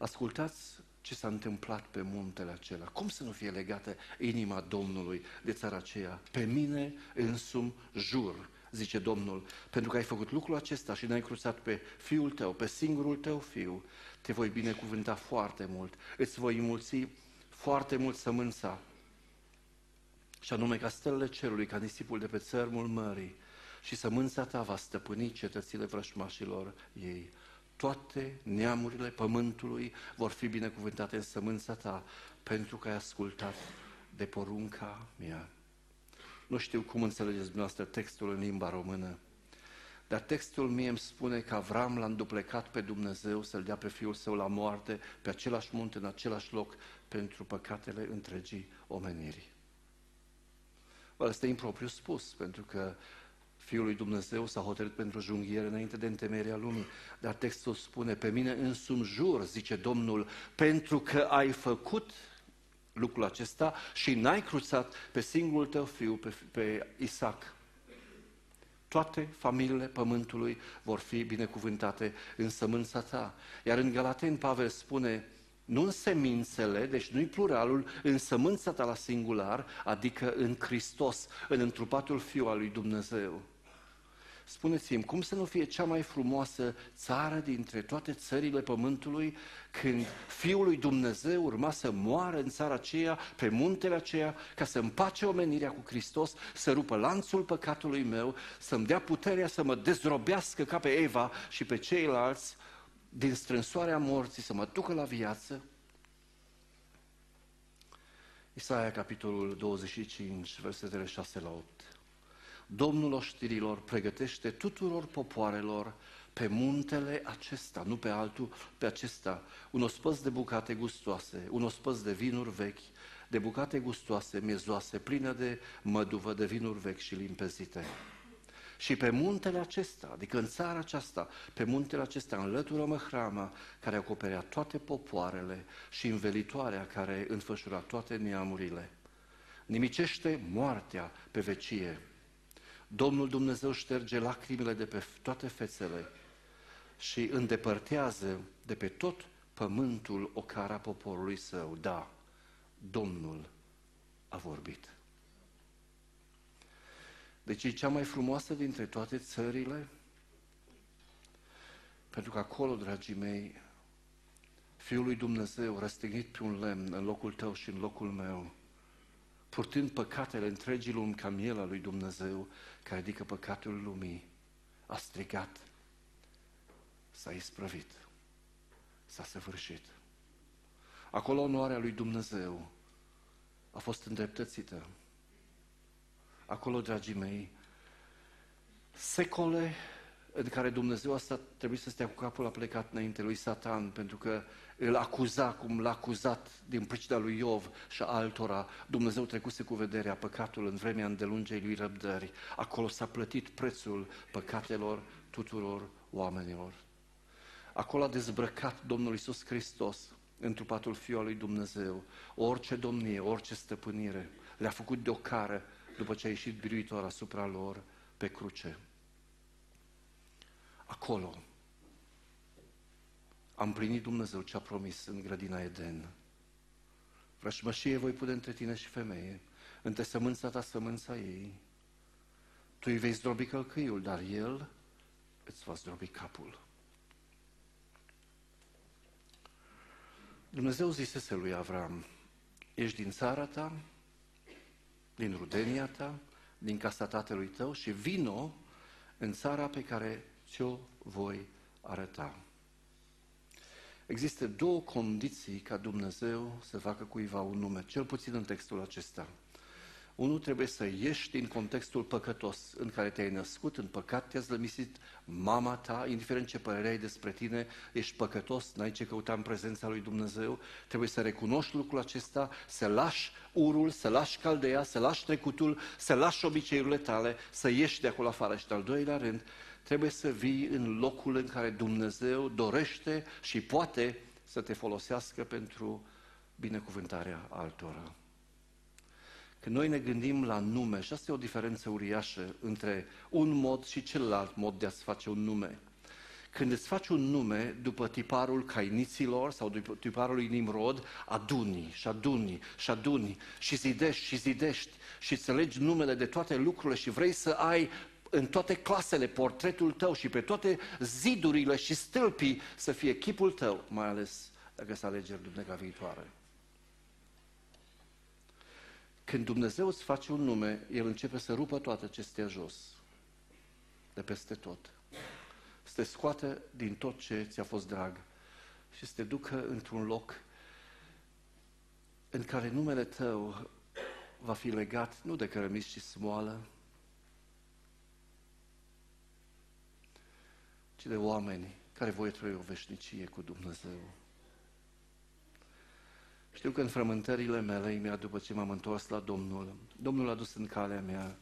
Ascultați ce s-a întâmplat pe muntele acela. Cum să nu fie legată inima Domnului de țara aceea? Pe mine însumi jur, zice Domnul, pentru că ai făcut lucrul acesta și n-ai cruțat pe Fiul tău, pe singurul tău Fiu, te voi binecuvânta foarte mult, îți voi înmulți foarte mult sămânța, și anume ca stelele cerului, ca nisipul de pe țărmul mării, și sămânța ta va stăpâni cetățile vrășmașilor ei. Toate neamurile pământului vor fi binecuvântate în sămânța ta, pentru că ai ascultat de porunca mea. Nu știu cum înțelegeți dumneavoastră textul în limba română, dar textul mie îmi spune că Avram l-a înduplecat pe Dumnezeu să-l dea pe fiul său la moarte, pe același munte, în același loc, pentru păcatele întregii omeniri. Ăsta e impropriu spus, pentru că Fiul lui Dumnezeu s-a hotărât pentru junghiere înainte de întemeierea lumii, dar textul spune, pe mine însumi jur, zice Domnul, pentru că ai făcut lucrul acesta și n-ai cruțat pe singurul tău fiu, pe Isaac. Toate familiile pământului vor fi binecuvântate în sămânța ta. Iar în Galateni Pavel spune, nu în semințele, deci nu-i pluralul, în sămânța ta la singular, adică în Hristos, în întrupatul Fiu al lui Dumnezeu. Spuneți-mi, cum să nu fie cea mai frumoasă țară dintre toate țările pământului, când Fiul lui Dumnezeu urma să moară în țara aceea, pe muntele aceea, ca să împace omenirea cu Hristos, să rupă lanțul păcatului meu, să-mi dea puterea să mă dezrobească ca pe Eva și pe ceilalți din strânsoarea morții, să mă ducă la viață? Isaia, capitolul 25, versetele 6 la 8. Domnul oștirilor pregătește tuturor popoarelor pe muntele acesta, nu pe altul, pe acesta, un ospăț de bucate gustoase, un ospăț de vinuri vechi, de bucate gustoase, miezoase, plină de măduvă, de vinuri vechi și limpezite. Și pe muntele acesta, adică în țara aceasta, pe muntele acesta înlătură-mă hrama care acoperea toate popoarele și învelitoarea care înfășura toate neamurile. Nimicește moartea pe vecie. Domnul Dumnezeu șterge lacrimile de pe toate fețele și îndepărtează de pe tot pământul ocara poporului său. Da, Domnul a vorbit. Deci e cea mai frumoasă dintre toate țările, pentru că acolo, dragii mei, Fiul lui Dumnezeu, răstignit pe un lemn în locul tău și în locul meu, purtând păcatele întregii lumi ca miela lui Dumnezeu, care adică păcatul lumii, a strigat, s-a isprăvit, s-a săvârșit. Acolo onoarea lui Dumnezeu a fost îndreptățită. Acolo, dragii mei, secole în care Dumnezeu asta trebuie să stea cu capul aplecat înainte lui Satan, pentru că îl acuza cum l-a acuzat din pricina lui Iov și a altora. Dumnezeu trecuse cu vederea păcatul în vremea îndelungei lui răbdări. Acolo s-a plătit prețul păcatelor tuturor oamenilor. Acolo a dezbrăcat Domnul Iisus Hristos, întrupatul Fiul al lui Dumnezeu, orice domnie, orice stăpânire. Le-a făcut de ocară după ce a ieșit biruitor asupra lor pe cruce. Acolo a împlinit Dumnezeu ce a promis în grădina Eden. Vrășmășie voi pune între tine și femeie, între sămânța ta, sămânța ei. Tu îi vei zdrobi călcâiul, dar el îți va zdrobi capul. Dumnezeu zisese lui Avram, ești din țara ta, din rudenia ta, din casa tatălui tău și vino în țara pe care ți-o voi arăta. Există două condiții ca Dumnezeu să facă cuiva un nume, cel puțin în textul acesta. Unul, trebuie să ieși din contextul păcătos în care te-ai născut, în păcat te-a zlămisit mama ta, indiferent ce părere ai despre tine, ești păcătos, n-ai ce căuta în prezența lui Dumnezeu, trebuie să recunoști lucrul acesta, să lași urul, să lași caldeia, să lași trecutul, să lași obiceiurile tale, să ieși de acolo afară. Și al doilea rând, trebuie să vii în locul în care Dumnezeu dorește și poate să te folosească pentru binecuvântarea altora. Când noi ne gândim la nume, și asta e o diferență uriașă între un mod și celălalt mod de a-ți face un nume. Când îți faci un nume după tiparul cainiților sau după tiparul lui Nimrod, aduni și zidești și îți alegi numele de toate lucrurile și vrei să ai în toate clasele portretul tău și pe toate zidurile și stâlpii să fie chipul tău, mai ales dacă să alegeri Dumnezeu viitoare. Când Dumnezeu îți face un nume, El începe să rupă toate ce stă jos, de peste tot. Să te scoate din tot ce ți-a fost drag și să te ducă într-un loc în care numele tău va fi legat nu de cărămizi și smoală, ci de oameni care voi trăi o veșnicie cu Dumnezeu. Știu că în frământările mele, imediat după ce m-am întors la Domnul, Domnul a dus în calea mea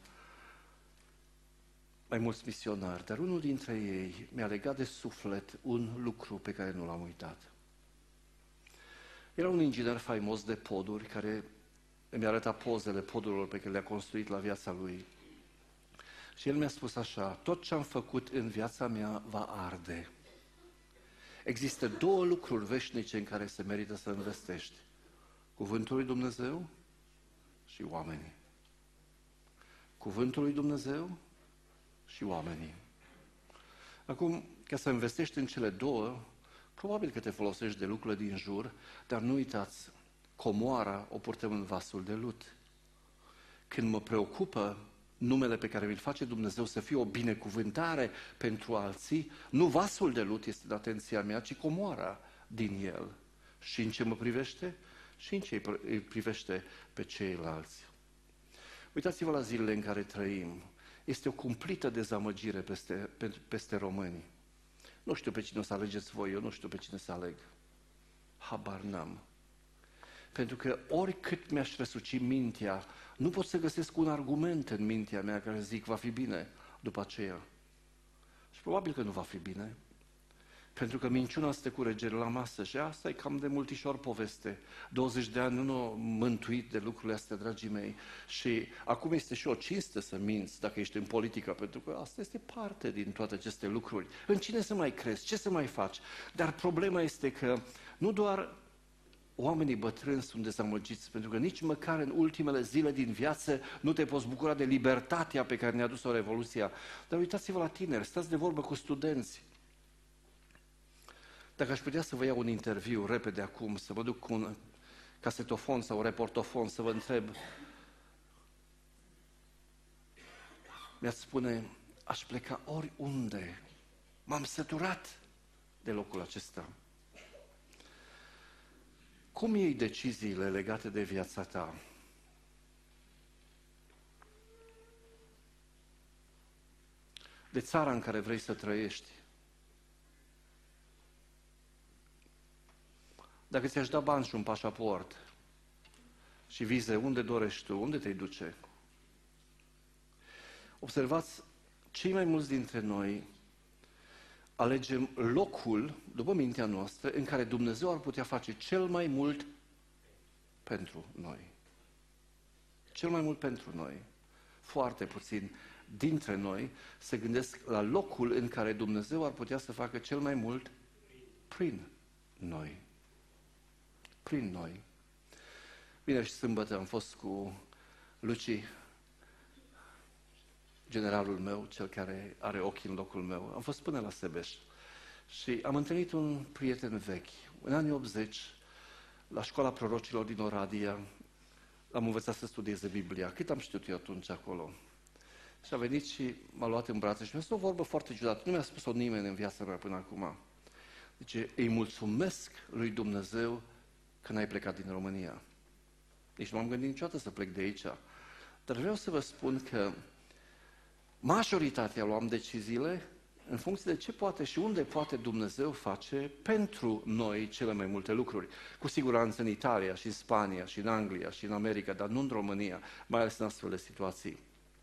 mai mulți misionari, dar unul dintre ei mi-a legat de suflet un lucru pe care nu l-am uitat. Era un inginer faimos de poduri care îmi arăta pozele podurilor pe care le-a construit la viața lui. Și el mi-a spus așa: tot ce am făcut în viața mea va arde. Există două lucruri veșnice în care se merită să investești: Cuvântul lui Dumnezeu și oamenii. Cuvântul lui Dumnezeu și oamenii. Acum, ca să investești în cele două, probabil că te folosești de lucrurile din jur, dar nu uitați, comoara o purtăm în vasul de lut. Când mă preocupă numele pe care mi-l face Dumnezeu să fie o binecuvântare pentru alții, nu vasul de lut este de atenția mea, ci comoara din el. Și în ce mă privește? Și în ce îi privește pe ceilalți. Uitați-vă la zilele în care trăim. Este o cumplită dezamăgire peste români. Nu știu pe cine o să alegeți voi, eu nu știu pe cine să aleg. Habar n-am. Pentru că oricât mi-aș răsuci mintea, nu pot să găsesc un argument în mintea mea care zic va fi bine după aceea. Și probabil că nu va fi bine. Pentru că minciuna stă cu regele la masă și asta e cam de multișor poveste. 20 de ani nu am mântuit de lucrurile astea, dragii mei. Și acum este și o cinste să minți dacă ești în politică, pentru că asta este parte din toate aceste lucruri. În cine să mai crezi? Ce să mai faci? Dar problema este că nu doar oamenii bătrâni sunt dezamăgiți, pentru că nici măcar în ultimele zile din viață nu te poți bucura de libertatea pe care ne-a dus-o Revoluția. Dar uitați-vă la tineri, stați de vorbă cu studenți. Dacă aș putea să vă iau un interviu repede acum, să vă duc cu un casetofon sau un reportofon, să vă întreb, mi-ați spune, aș pleca oriunde, m-am săturat de locul acesta. Cum iei deciziile legate de viața ta? De țara în care vrei să trăiești? Dacă ți-aș da bani și un pașaport și vize, unde dorești tu? Unde te-ai duce? Observați, cei mai mulți dintre noi alegem locul, după mintea noastră, în care Dumnezeu ar putea face cel mai mult pentru noi. Cel mai mult pentru noi. Foarte puțin dintre noi se gândesc la locul în care Dumnezeu ar putea să facă cel mai mult prin noi. Prin noi. Vineri și sâmbătă am fost cu Luci, generalul meu, cel care are ochii în locul meu. Am fost până la Sebeș și am întâlnit un prieten vechi. În anii 80, la școala prorocilor din Oradea, am învățat să studieze Biblia. Cât am știut eu atunci acolo. Și a venit și m-a luat în brațe și mi-a spus o vorbă foarte ciudată. Nu mi-a spus-o nimeni în viața mea până acum. Zice, îi mulțumesc lui Dumnezeu că n-ai plecat din România. Deci nu m-am gândit niciodată să plec de aici. Dar vreau să vă spun că majoritatea luam deciziile în funcție de ce poate și unde poate Dumnezeu face pentru noi cele mai multe lucruri. Cu siguranță în Italia și în Spania și în Anglia și în America, dar nu în România, mai ales în astfel de situații.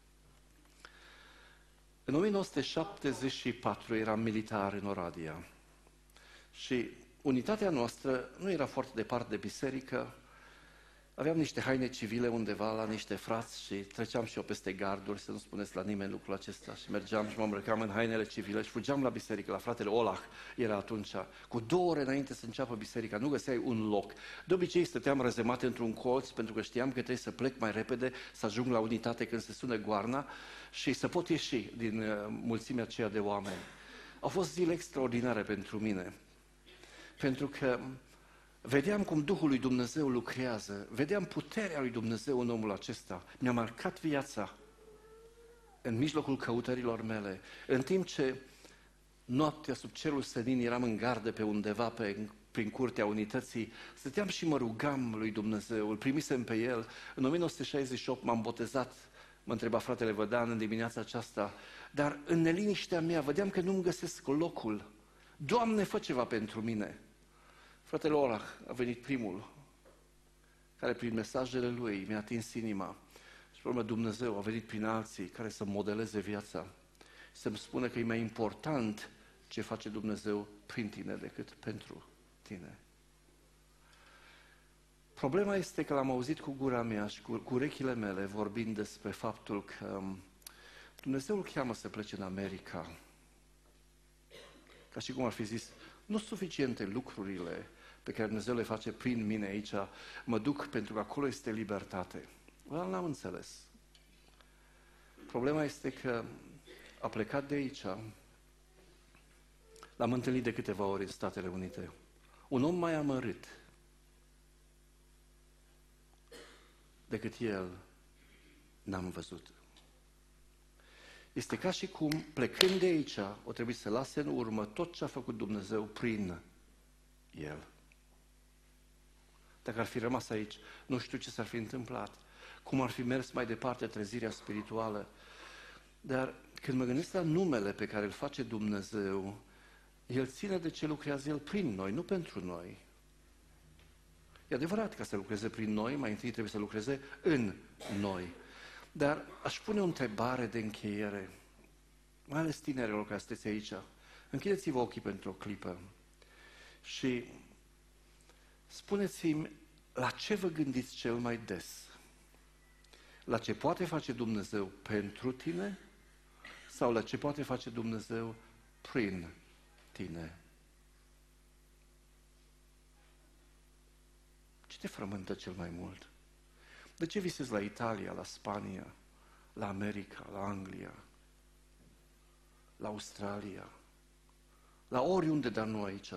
În 1974 eram militar în Oradea și unitatea noastră nu era foarte departe de biserică Aveam niște haine civile undeva la niște frați și treceam și eu peste garduri, să nu spuneți la nimeni lucrul acesta, și mergeam și mă îmbrăcam în hainele civile și fugeam la biserică, la fratele Olah era atunci, cu 2 ore înainte să înceapă biserica, nu găseai un loc. De obicei stăteam răzemat într-un colț pentru că știam că trebuie să plec mai repede, să ajung la unitate când se sună goarna și să pot ieși din mulțimea aceea de oameni. Au fost zile extraordinare pentru mine, pentru că vedeam cum Duhul lui Dumnezeu lucrează, vedeam puterea lui Dumnezeu în omul acesta. Mi-a marcat viața în mijlocul căutărilor mele. În timp ce noaptea sub cerul senin eram în gardă pe undeva prin curtea unității, stăteam și mă rugam lui Dumnezeu, îl primisem pe el. În 1968 m-am botezat, mă întreba fratele Vădan în dimineața aceasta, dar în neliniștea mea vedeam că nu-mi găsesc locul. Doamne, fă ceva pentru mine! Fratele Olah a venit primul, care prin mesajele lui mi-a atins inima. Și pe urmă Dumnezeu a venit prin alții care să modeleze viața, să-mi spună că e mai important ce face Dumnezeu prin tine decât pentru tine. Problema este că l-am auzit cu gura mea și cu urechile mele vorbind despre faptul că Dumnezeu îl cheamă să plece în America. Ca și cum ar fi zis, nu suficiente lucrurile pe care Dumnezeu le face prin mine aici, mă duc pentru că acolo este libertate. Dar n-am înțeles. Problema este că a plecat de aici, l-am întâlnit de câteva ori în Statele Unite. Un om mai amărât decât el n-am văzut. Este ca și cum, plecând de aici, o trebuie să lase în urmă tot ce a făcut Dumnezeu prin el. Dacă ar fi rămas aici, nu știu ce s-ar fi întâmplat, cum ar fi mers mai departe trezirea spirituală. Dar când mă gândesc la numele pe care îl face Dumnezeu, El ține de ce lucrează El prin noi, nu pentru noi. E adevărat, ca să lucreze prin noi, mai întâi trebuie să lucreze în noi. Dar aș pune o întrebare de încheiere, mai ales tinerilor care sunteți aici. Închideți-vă ochii pentru o clipă și spuneți-mi la ce vă gândiți cel mai des? La ce poate face Dumnezeu pentru tine sau la ce poate face Dumnezeu prin tine? Ce te frământă cel mai mult? De ce visezi la Italia, la Spania, la America, la Anglia, la Australia, la oriunde de nu aici?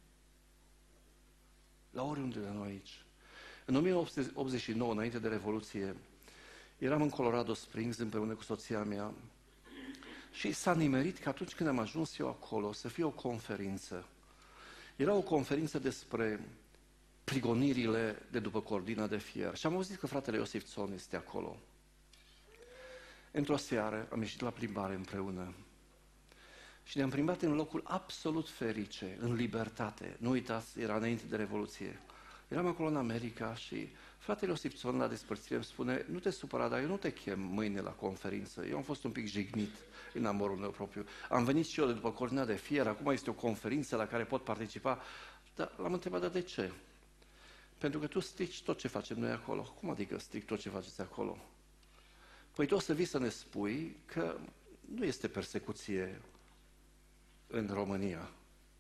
La oriunde de nu aici. În 1989, înainte de Revoluție, eram în Colorado Springs împreună cu soția mea și s-a nimerit că atunci când am ajuns eu acolo să fie o conferință. Era o conferință despre prigonirile de după Cordina de Fier. Și am auzit că fratele Iosif Țon este acolo. Într-o seară am ieșit la plimbare împreună și ne-am plimbat în locul absolut ferice, în libertate. Nu uitați, era înainte de Revoluție. Eram acolo în America și fratele Iosif Țon la despărțire îmi spune, nu te supăra, dar eu nu te chem mâine la conferință. Eu am fost un pic jignit în amorul meu propriu. Am venit și eu de după Cordina de Fier, acum este o conferință la care pot participa. Dar l-am întrebat, dar de ce? Pentru că tu strici tot ce facem noi acolo. Cum adică stric tot ce faceți acolo? Păi tu o să vii să ne spui că nu este persecuție în România.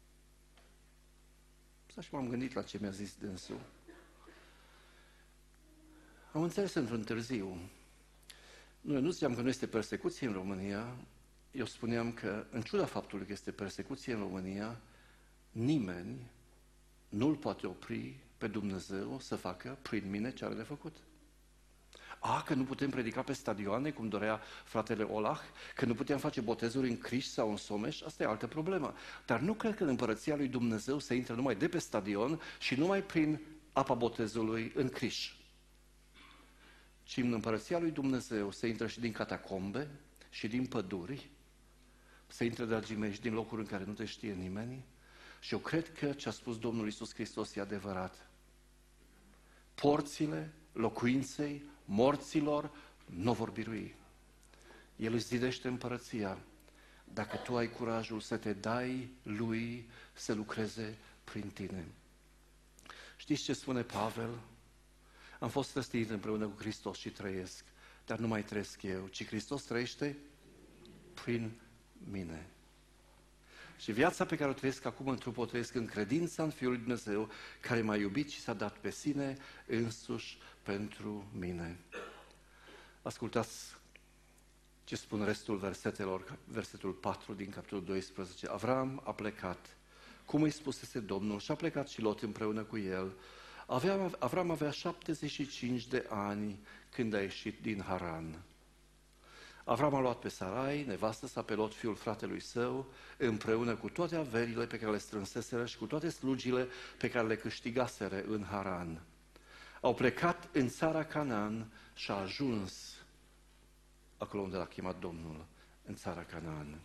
Și m-am gândit la ce mi-a zis dânsul. Am înțeles într-un târziu. Noi nu ziceam că nu este persecuție în România, eu spuneam că, în ciuda faptului că este persecuție în România, nimeni nu-L poate opri pe Dumnezeu să facă prin mine ce are de făcut. Că nu putem predica pe stadioane, cum dorea fratele Olah, că nu putem face botezuri în Criș sau în Someș, asta e altă problemă. Dar nu cred că în împărăția lui Dumnezeu se intră numai de pe stadion și numai prin apa botezului în Criș. Ci în împărăția lui Dumnezeu se intră și din catacombe, și din păduri, se intră, dragii mei, și din locuri în care nu te știe nimeni. Și eu cred că ce a spus Domnul Iisus Hristos e adevărat. Porțile locuinței morților nu vor birui. El îți zidește împărăția dacă tu ai curajul să te dai lui să lucreze prin tine. Știți ce spune Pavel? Am fost răstignit împreună cu Hristos și trăiesc, dar nu mai trăiesc eu, ci Hristos trăiește prin mine. Și viața pe care o trăiesc acum în trup, o trăiesc în credința în Fiul lui Dumnezeu, care m-a iubit și s-a dat pe sine însuși pentru mine. Ascultați ce spun restul versetelor, versetul 4 din capitolul 12. Avram a plecat, cum îi spusese Domnul, și a plecat și Lot împreună cu el. Avram avea 75 de ani când a ieșit din Haran. Avram a luat pe Sarai, nevastă sa, pe Lot, fiul fratelui său, împreună cu toate averile pe care le strânseseră și cu toate slugile pe care le câștigaseră în Haran. Au plecat în țara Canaan și a ajuns acolo unde l-a chemat Domnul, în țara Canaan.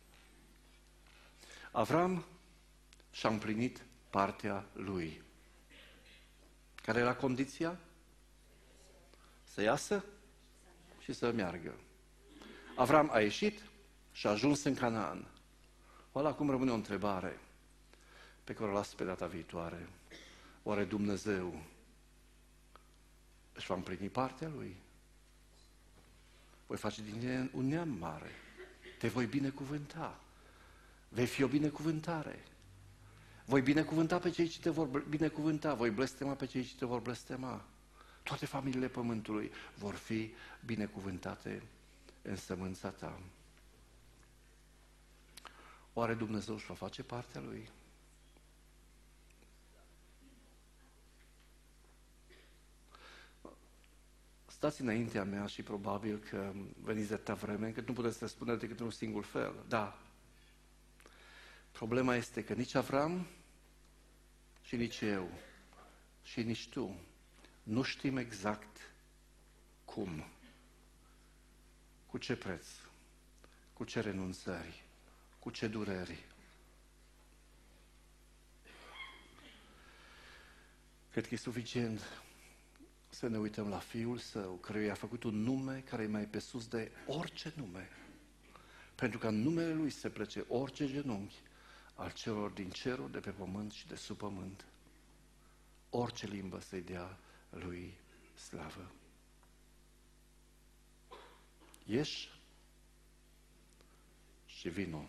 Avram și-a împlinit partea lui. Care era condiția? Să iasă și să meargă. Avram a ieșit și a ajuns în Canaan. Oare acum rămâne o întrebare pe care o las pe data viitoare. Oare Dumnezeu își va împlini partea lui? Voi face din tine un neam mare. Te voi binecuvânta. Vei fi o binecuvântare. Voi binecuvânta pe cei ce te vor binecuvânta. Voi blestema pe cei ce te vor blestema. Toate familiile pământului vor fi binecuvântate în sămânța ta. Oare Dumnezeu își va face partea lui? Stați înaintea mea și probabil că veniți de atâta vreme încât nu puteți răspunde decât în un singur fel. Da. Problema este că nici Avram și nici eu și nici tu nu știm exact cum, cu ce preț, cu ce renunțări, cu ce dureri. Cred că e suficient să ne uităm la Fiul Său, care i-a făcut un nume care e mai pe sus de orice nume. Pentru că în numele Lui se plece orice genunchi al celor din cerul, de pe pământ și de sub pământ. Orice limbă să-i dea Lui slavă. Ieși și vino.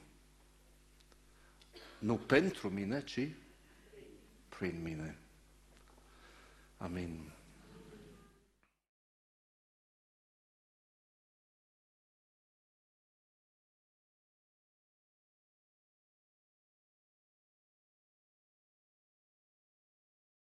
Nu pentru mine, ci prin mine. Amin.